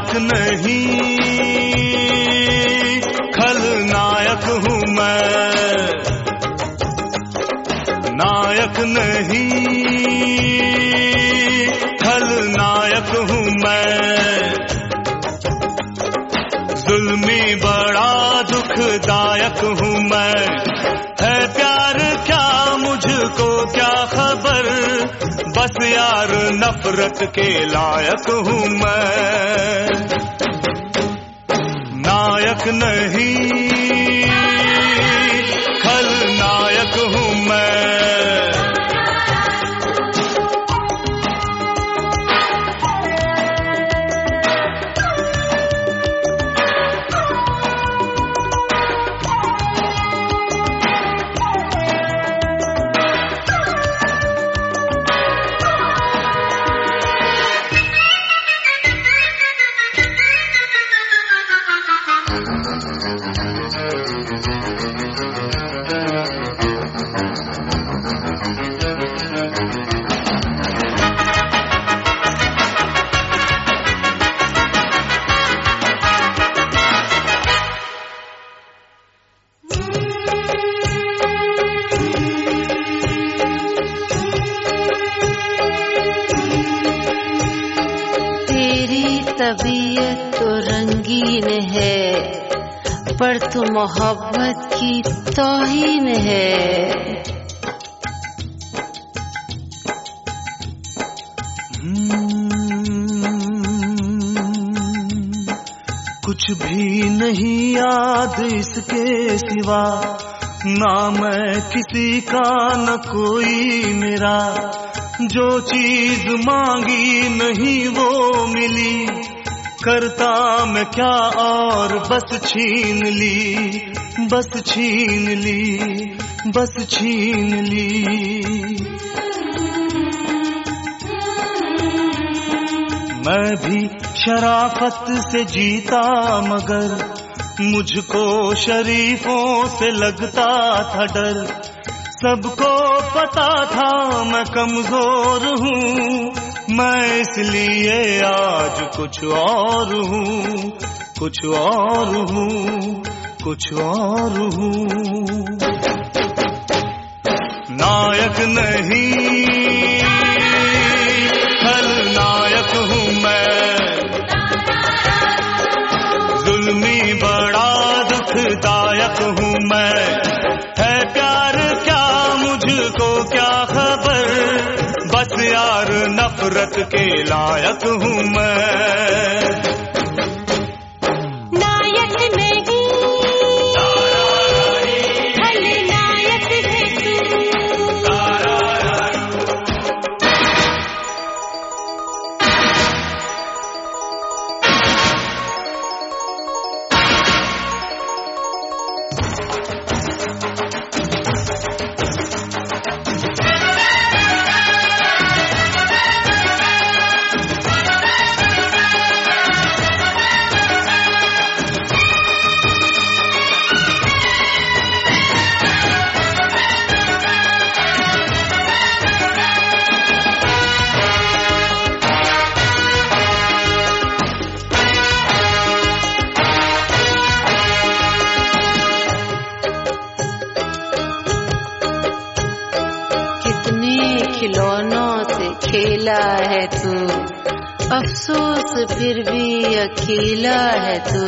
नायक नहीं खलनायक हूँ मैं, नायक नहीं खलनायक हूँ मैं। जुल्मी बड़ा दुखदायक हूँ मैं, है प्यार क्या मुझको क्या खबर, बस यार नफरत के लायक हूँ मैं। नायक नहीं खलनायक हूँ मैं। तबीयत तो रंगीन है, पर तू मोहब्बत की तौहीन है। कुछ भी नहीं याद इसके सिवा, ना मैं किसी का न कोई मेरा। जो चीज मांगी नहीं वो मिली, करता मैं क्या और बस छीन ली, बस छीन ली, बस छीन ली। मैं भी शराफत से जीता मगर मुझको शरीफों से लगता था डर। सबको पता था मैं कमजोर हूँ, मैं इसलिए आज कुछ और हूँ, कुछ और हूँ, कुछ और हूँ। नायक नहीं खलनायक हूँ मैं, जुल्मी बड़ा दुखदायक हूँ मैं। है प्यार क्या मुझको क्या खबर, बस यार नफरत के लायक हूँ मैं। खिलौनों से खेला है तू, अफसोस फिर भी अकेला है तू।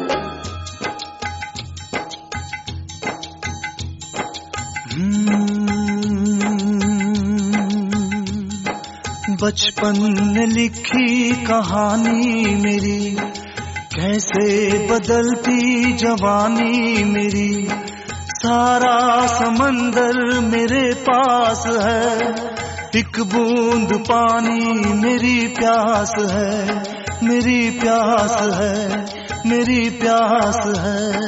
बचपन में लिखी कहानी मेरी, कैसे बदलती जवानी मेरी। सारा समंदर मेरे पास है, एक बूंद पानी मेरी प्यास है, मेरी प्यास है, मेरी प्यास है।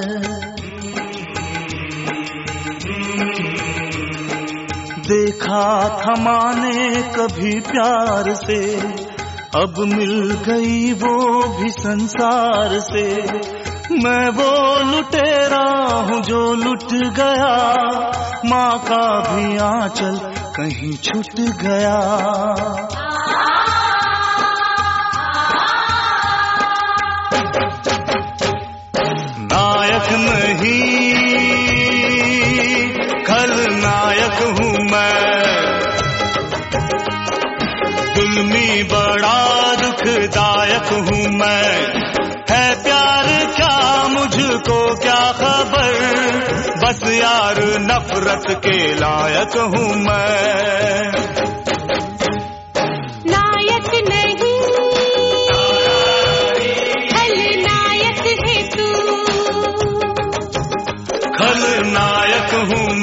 देखा था माने कभी प्यार से, अब मिल गई वो भी संसार से। मैं वो लुटेरा हूँ जो लुट गया, माँ का भी आंचल कहीं छूट गया। नायक नहीं, खलनायक हूँ मैं। जुल्मी बड़ा दुखदायक हूँ मैं। है प्यार क्या मुझको क्या खबर, बस यार नफरत के लायक हूँ मैं। नायक नहीं, खलनायक है तू। खलनायक हूँ